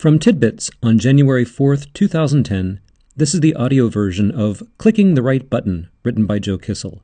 From Tidbits on January 4th, 2010, this is the audio version of Clicking the Right Button, written by Joe Kissel.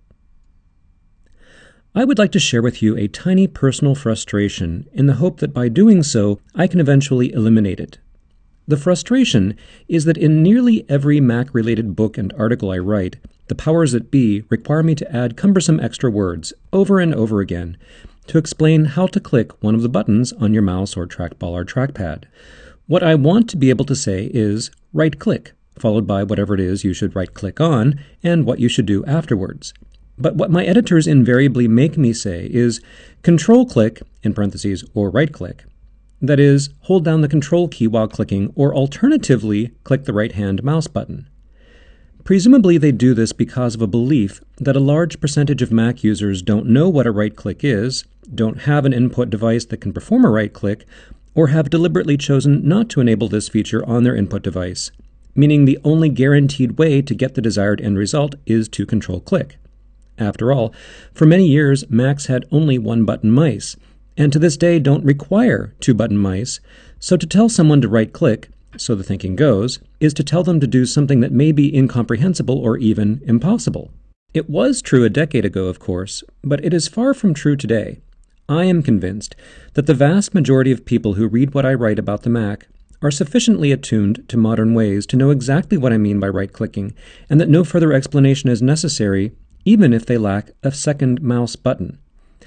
I would like to share with you a tiny personal frustration in the hope that by doing so, I can eventually eliminate it. The frustration is that in nearly every Mac-related book and article I write, the powers that be require me to add cumbersome extra words over and over again to explain how to click one of the buttons on your mouse or trackball or trackpad. What I want to be able to say is right-click, followed by whatever it is you should right-click on and what you should do afterwards. But what my editors invariably make me say is Control-click, in parentheses, or right-click. That is, hold down the Control key while clicking, or alternatively, click the right-hand mouse button. Presumably they do this because of a belief that a large percentage of Mac users don't know what a right-click is, don't have an input device that can perform a right-click, or have deliberately chosen not to enable this feature on their input device, meaning the only guaranteed way to get the desired end result is to Control-click. After all, for many years, Macs had only one-button mice, and to this day don't require two-button mice, so to tell someone to right-click, so the thinking goes, is to tell them to do something that may be incomprehensible or even impossible. It was true a decade ago, of course, but it is far from true today. I am convinced that the vast majority of people who read what I write about the Mac are sufficiently attuned to modern ways to know exactly what I mean by right-clicking, and that no further explanation is necessary, even if they lack a second mouse button.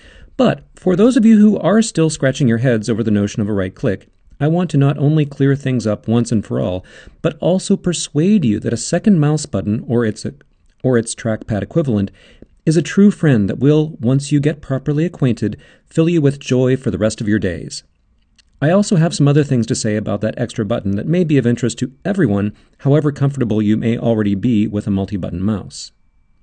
But for those of you who are still scratching your heads over the notion of a right-click, I want to not only clear things up once and for all, but also persuade you that a second mouse button, or its trackpad equivalent, is a true friend that will, once you get properly acquainted, fill you with joy for the rest of your days. I also have some other things to say about that extra button that may be of interest to everyone, however comfortable you may already be with a multi-button mouse.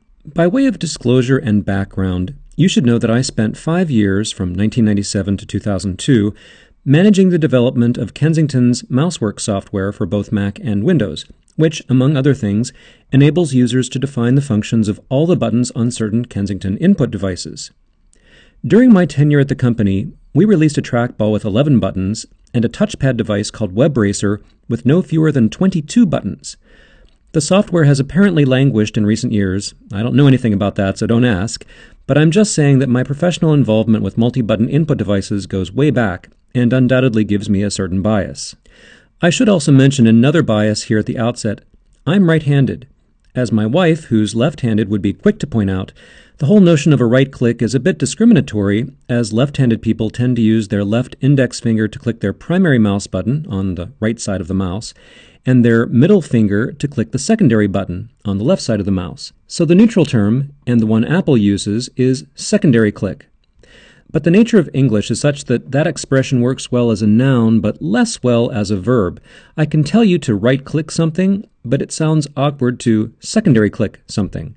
By way of disclosure and background, you should know that I spent 5 years, from 1997 to 2002, managing the development of Kensington's Mouseworks software for both Mac and Windows, which, among other things, enables users to define the functions of all the buttons on certain Kensington input devices. During my tenure at the company, we released a trackball with 11 buttons and a touchpad device called WebRacer with no fewer than 22 buttons. The software has apparently languished in recent years. I don't know anything about that, so don't ask, but I'm just saying that my professional involvement with multi-button input devices goes way back and undoubtedly gives me a certain bias. I should also mention another bias here at the outset. I'm right-handed. As my wife, who's left-handed, would be quick to point out, the whole notion of a right-click is a bit discriminatory, as left-handed people tend to use their left index finger to click their primary mouse button on the right side of the mouse, and their middle finger to click the secondary button on the left side of the mouse. So the neutral term, and the one Apple uses, is secondary click. But the nature of English is such that that expression works well as a noun, but less well as a verb. I can tell you to right-click something, but it sounds awkward to secondary click something.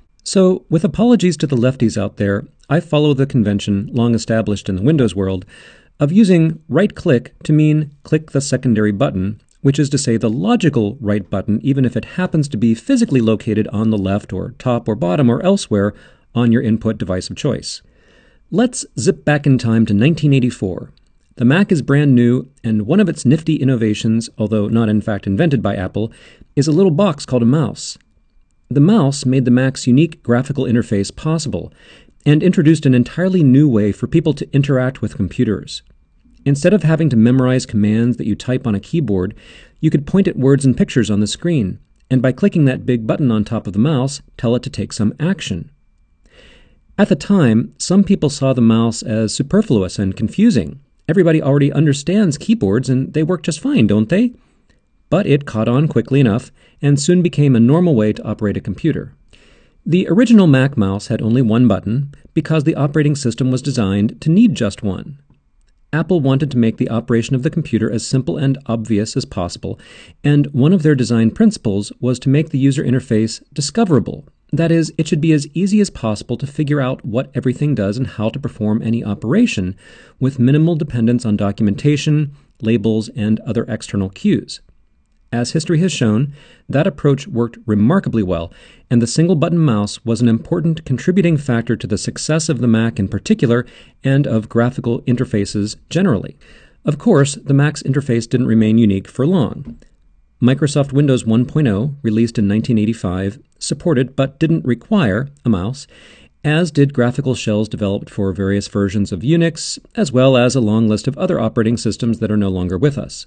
So, with apologies to the lefties out there, I follow the convention, long established in the Windows world, of using right-click to mean click the secondary button, which is to say the logical right button, even if it happens to be physically located on the left or top or bottom or elsewhere on your input device of choice. Let's zip back in time to 1984. The Mac is brand new, and one of its nifty innovations, although not in fact invented by Apple, is a little box called a mouse. The mouse made the Mac's unique graphical interface possible, and introduced an entirely new way for people to interact with computers. Instead of having to memorize commands that you type on a keyboard, you could point at words and pictures on the screen, and by clicking that big button on top of the mouse, tell it to take some action. At the time, some people saw the mouse as superfluous and confusing. Everybody already understands keyboards and they work just fine, don't they? But it caught on quickly enough and soon became a normal way to operate a computer. The original Mac mouse had only one button because the operating system was designed to need just one. Apple wanted to make the operation of the computer as simple and obvious as possible, and one of their design principles was to make the user interface discoverable. That is, it should be as easy as possible to figure out what everything does and how to perform any operation, with minimal dependence on documentation, labels, and other external cues. As history has shown, that approach worked remarkably well, and the single-button mouse was an important contributing factor to the success of the Mac in particular and of graphical interfaces generally. Of course, the Mac's interface didn't remain unique for long. Microsoft Windows 1.0, released in 1985, supported but didn't require a mouse, as did graphical shells developed for various versions of Unix, as well as a long list of other operating systems that are no longer with us.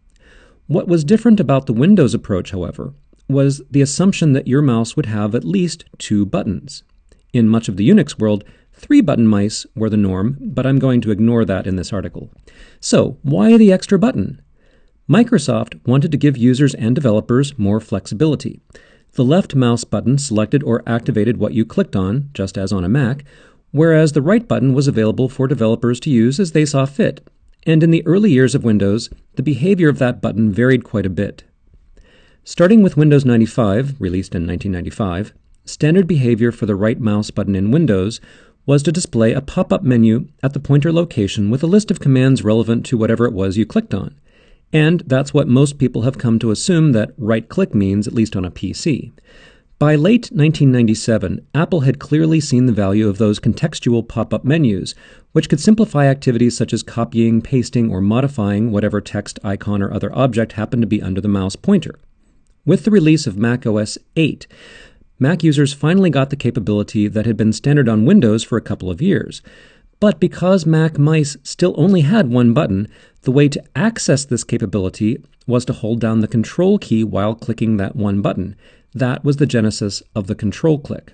What was different about the Windows approach, however, was the assumption that your mouse would have at least 2 buttons. In much of the Unix world, 3-button mice were the norm, but I'm going to ignore that in this article. So, why the extra button? Microsoft wanted to give users and developers more flexibility. The left mouse button selected or activated what you clicked on, just as on a Mac, whereas the right button was available for developers to use as they saw fit. And in the early years of Windows, the behavior of that button varied quite a bit. Starting with Windows 95, released in 1995, standard behavior for the right mouse button in Windows was to display a pop-up menu at the pointer location with a list of commands relevant to whatever it was you clicked on. And that's what most people have come to assume that right-click means, at least on a PC. By late 1997, Apple had clearly seen the value of those contextual pop-up menus, which could simplify activities such as copying, pasting, or modifying whatever text, icon, or other object happened to be under the mouse pointer. With the release of Mac OS 8, Mac users finally got the capability that had been standard on Windows for a couple of years. But because Mac mice still only had one button, the way to access this capability was to hold down the Control key while clicking that one button. That was the genesis of the control click.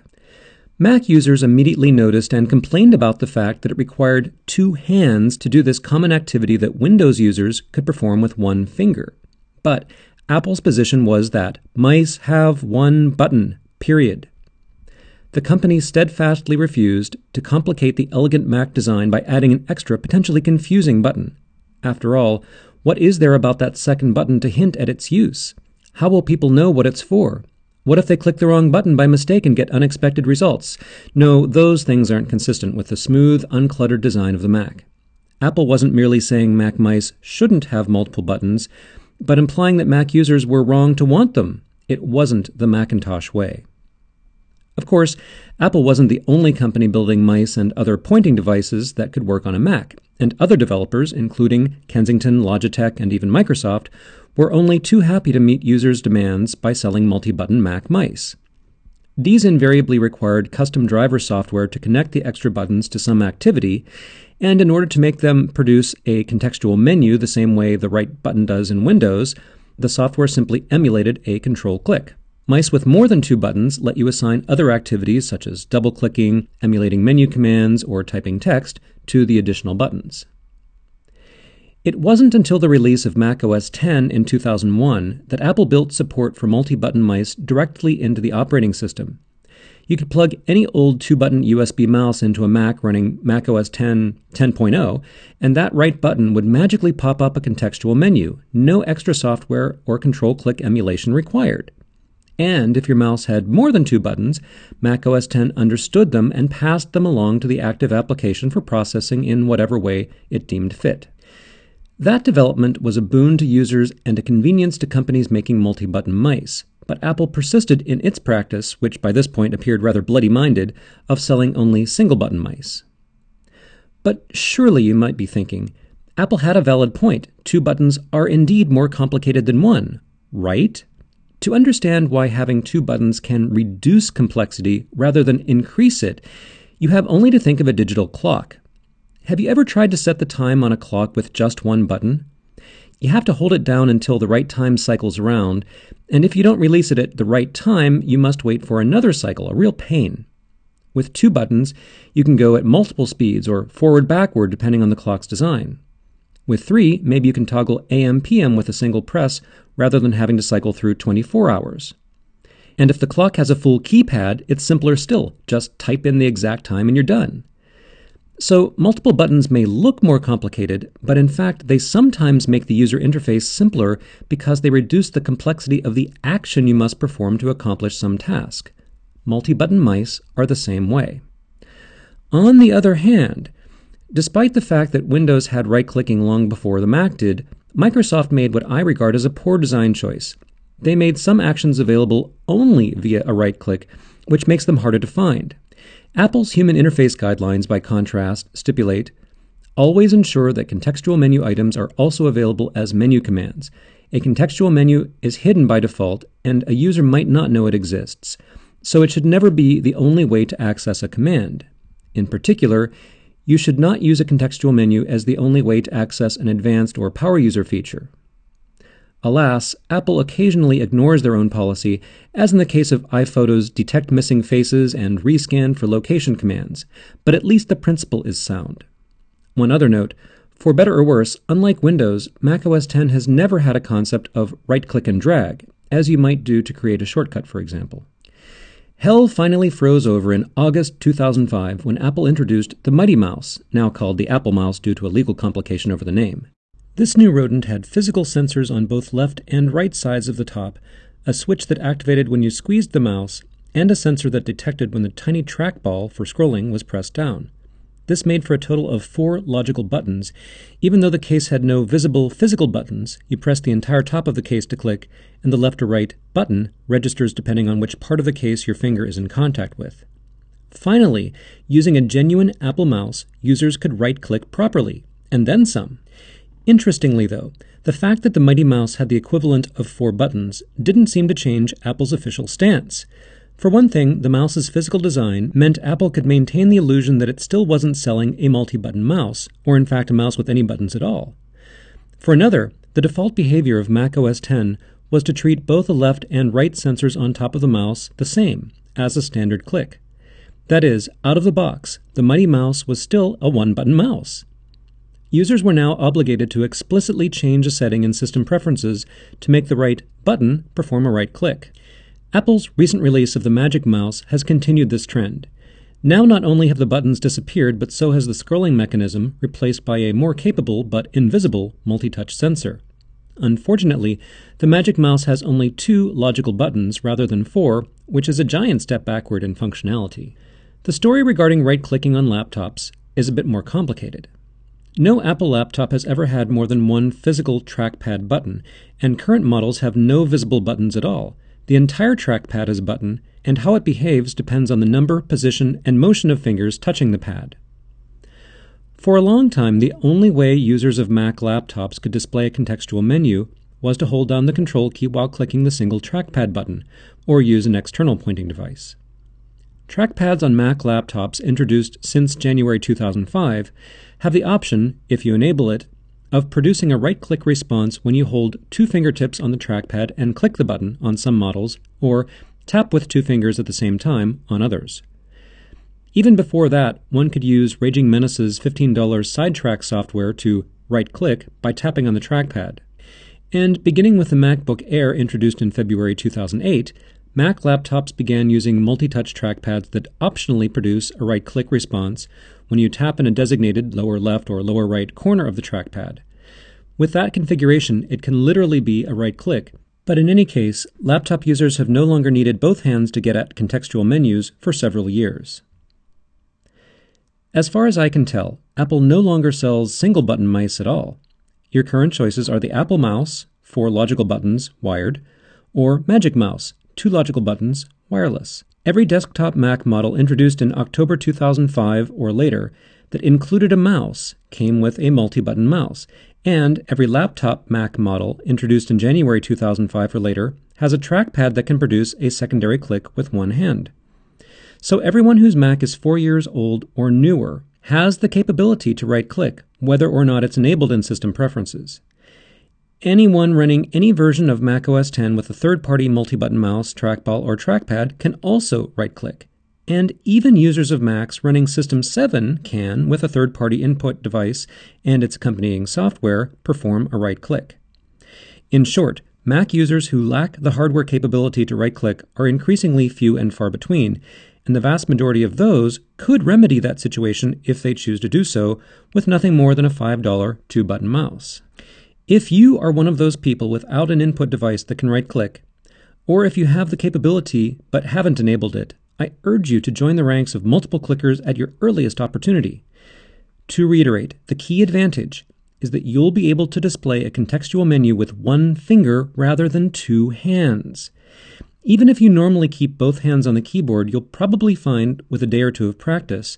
Mac users immediately noticed and complained about the fact that it required 2 hands to do this common activity that Windows users could perform with one finger. But Apple's position was that mice have one button, period. The company steadfastly refused to complicate the elegant Mac design by adding an extra, potentially confusing button. After all, what is there about that second button to hint at its use? How will people know what it's for? What if they click the wrong button by mistake and get unexpected results? No, those things aren't consistent with the smooth, uncluttered design of the Mac. Apple wasn't merely saying Mac mice shouldn't have multiple buttons, but implying that Mac users were wrong to want them. It wasn't the Macintosh way. Of course, Apple wasn't the only company building mice and other pointing devices that could work on a Mac, and other developers, including Kensington, Logitech, and even Microsoft, were only too happy to meet users' demands by selling multi-button Mac mice. These invariably required custom driver software to connect the extra buttons to some activity, and in order to make them produce a contextual menu the same way the right button does in Windows, the software simply emulated a control click. Mice with more than 2 buttons let you assign other activities such as double-clicking, emulating menu commands, or typing text to the additional buttons. It wasn't until the release of Mac OS X in 2001 that Apple built support for multi-button mice directly into the operating system. You could plug any old 2-button USB mouse into a Mac running Mac OS X 10.0, and that right button would magically pop up a contextual menu, no extra software or control-click emulation required. And if your mouse had more than 2 buttons, Mac OS X understood them and passed them along to the active application for processing in whatever way it deemed fit. That development was a boon to users and a convenience to companies making multi-button mice, but Apple persisted in its practice, which by this point appeared rather bloody-minded, of selling only single-button mice. But surely you might be thinking, Apple had a valid point. 2 buttons are indeed more complicated than one, right? To understand why having 2 buttons can reduce complexity rather than increase it, you have only to think of a digital clock. Have you ever tried to set the time on a clock with just one button? You have to hold it down until the right time cycles around, and if you don't release it at the right time, you must wait for another cycle, a real pain. With 2 buttons, you can go at multiple speeds or forward-backward depending on the clock's design. With 3, maybe you can toggle AM/PM with a single press rather than having to cycle through 24 hours. And if the clock has a full keypad, it's simpler still. Just type in the exact time and you're done. So multiple buttons may look more complicated, but in fact they sometimes make the user interface simpler because they reduce the complexity of the action you must perform to accomplish some task. Multi-button mice are the same way. On the other hand, despite the fact that Windows had right-clicking long before the Mac did, Microsoft made what I regard as a poor design choice. They made some actions available only via a right-click, which makes them harder to find. Apple's human interface guidelines, by contrast, stipulate, Always ensure that contextual menu items are also available as menu commands. A contextual menu is hidden by default, and a user might not know it exists, so it should never be the only way to access a command. In particular, you should not use a contextual menu as the only way to access an advanced or power user feature. Alas, Apple occasionally ignores their own policy, as in the case of iPhoto's detect missing faces and rescan for location commands, but at least the principle is sound. One other note, for better or worse, unlike Windows, macOS X has never had a concept of right-click and drag, as you might do to create a shortcut, for example. Hell finally froze over in August 2005 when Apple introduced the Mighty Mouse, now called the Apple Mouse due to a legal complication over the name. This new rodent had physical sensors on both left and right sides of the top, a switch that activated when you squeezed the mouse, and a sensor that detected when the tiny trackball for scrolling was pressed down. This made for a total of 4 logical buttons. Even though the case had no visible physical buttons, you press the entire top of the case to click, and the left or right button registers depending on which part of the case your finger is in contact with. Finally, using a genuine Apple mouse, users could right-click properly, and then some. Interestingly, though, the fact that the Mighty Mouse had the equivalent of 4 buttons didn't seem to change Apple's official stance. For one thing, the mouse's physical design meant Apple could maintain the illusion that it still wasn't selling a multi-button mouse, or in fact a mouse with any buttons at all. For another, the default behavior of macOS X was to treat both the left and right sensors on top of the mouse the same, as a standard click. That is, out of the box, the Mighty Mouse was still a one-button mouse. Users were now obligated to explicitly change a setting in system preferences to make the right button perform a right click. Apple's recent release of the Magic Mouse has continued this trend. Now not only have the buttons disappeared, but so has the scrolling mechanism, replaced by a more capable but invisible multi-touch sensor. Unfortunately, the Magic Mouse has only 2 logical buttons rather than 4, which is a giant step backward in functionality. The story regarding right-clicking on laptops is a bit more complicated. No Apple laptop has ever had more than one physical trackpad button, and current models have no visible buttons at all. The entire trackpad is a button, and how it behaves depends on the number, position, and motion of fingers touching the pad. For a long time, the only way users of Mac laptops could display a contextual menu was to hold down the Control key while clicking the single trackpad button, or use an external pointing device. Trackpads on Mac laptops introduced since January 2005 have the option, if you enable it, of producing a right-click response when you hold 2 fingertips on the trackpad and click the button on some models, or tap with 2 fingers at the same time on others. Even before that, one could use Raging Menace's $15 Sidetrack software to right-click by tapping on the trackpad. And beginning with the MacBook Air introduced in February 2008, Mac laptops began using multi-touch trackpads that optionally produce a right-click response when you tap in a designated lower left or lower right corner of the trackpad. With that configuration, it can literally be a right-click, but in any case, laptop users have no longer needed both hands to get at contextual menus for several years. As far as I can tell, Apple no longer sells single-button mice at all. Your current choices are the Apple Mouse, 4 logical buttons, wired, or Magic Mouse, 2 logical buttons, wireless. Every desktop Mac model introduced in October 2005 or later that included a mouse came with a multi-button mouse, and every laptop Mac model introduced in January 2005 or later has a trackpad that can produce a secondary click with one hand. So everyone whose Mac is 4 years old or newer has the capability to right-click, whether or not it's enabled in system preferences. Anyone running any version of macOS X with a third-party multi-button mouse, trackball, or trackpad can also right-click. And even users of Macs running System 7 can, with a third-party input device and its accompanying software, perform a right-click. In short, Mac users who lack the hardware capability to right-click are increasingly few and far between, and the vast majority of those could remedy that situation if they choose to do so with nothing more than a $5 2-button mouse. If you are one of those people without an input device that can right-click, or if you have the capability but haven't enabled it, I urge you to join the ranks of multiple clickers at your earliest opportunity. To reiterate, the key advantage is that you'll be able to display a contextual menu with one finger rather than 2 hands. Even if you normally keep both hands on the keyboard, you'll probably find, with a day or 2 of practice,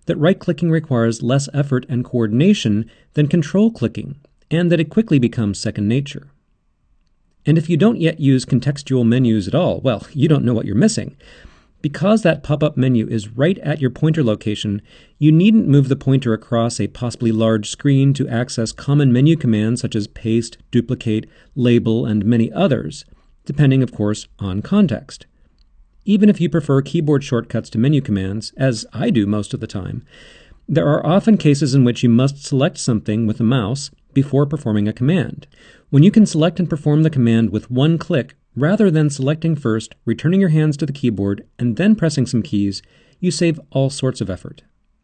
that right-clicking requires less effort and coordination than control-clicking, and that it quickly becomes second nature. And if you don't yet use contextual menus at all, well, you don't know what you're missing. Because that pop-up menu is right at your pointer location, you needn't move the pointer across a possibly large screen to access common menu commands such as paste, duplicate, label, and many others, depending, of course, on context. Even if you prefer keyboard shortcuts to menu commands, as I do most of the time, there are often cases in which you must select something with a mouse before performing a command. When you can select and perform the command with one click, rather than selecting first, returning your hands to the keyboard, and then pressing some keys, you save all sorts of effort.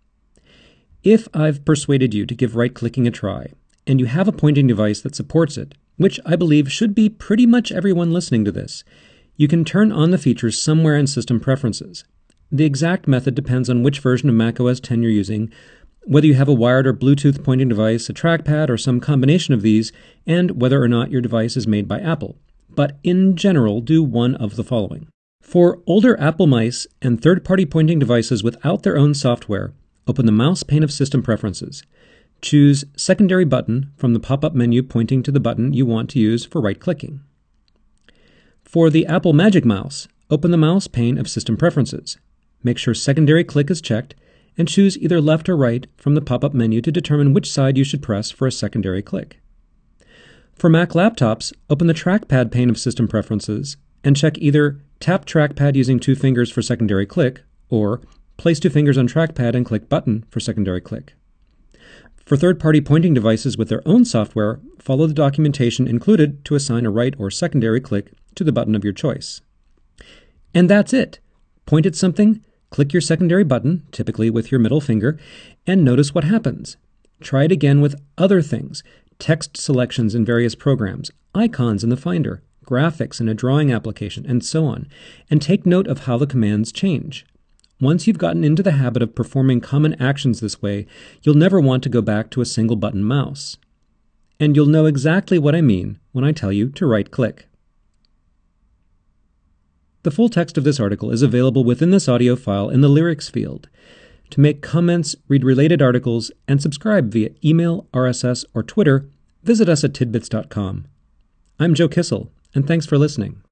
If I've persuaded you to give right-clicking a try, and you have a pointing device that supports it, which I believe should be pretty much everyone listening to this, you can turn on the features somewhere in System Preferences. The exact method depends on which version of macOS 10 you're using, whether you have a wired or Bluetooth pointing device, a trackpad, or some combination of these, and whether or not your device is made by Apple. But in general, do one of the following. For older Apple mice and third-party pointing devices without their own software, open the Mouse pane of System Preferences. Choose Secondary Button from the pop-up menu pointing to the button you want to use for right-clicking. For the Apple Magic Mouse, open the Mouse pane of System Preferences. Make sure Secondary Click is checked, and choose either left or right from the pop-up menu to determine which side you should press for a secondary click. For Mac laptops, open the Trackpad pane of System Preferences and check either Tap Trackpad using 2 fingers for secondary click or Place 2 fingers on Trackpad and click Button for secondary click. For third-party pointing devices with their own software, follow the documentation included to assign a right or secondary click to the button of your choice. And that's it. Point at something, click your secondary button, typically with your middle finger, and notice what happens. Try it again with other things. Text selections in various programs, icons in the Finder, graphics in a drawing application, and so on, and take note of how the commands change. Once you've gotten into the habit of performing common actions this way, you'll never want to go back to a single-button mouse. And you'll know exactly what I mean when I tell you to right-click. The full text of this article is available within this audio file in the lyrics field. To make comments, read related articles, and subscribe via email, RSS, or Twitter, visit us at tidbits.com. I'm Joe Kissel, and thanks for listening.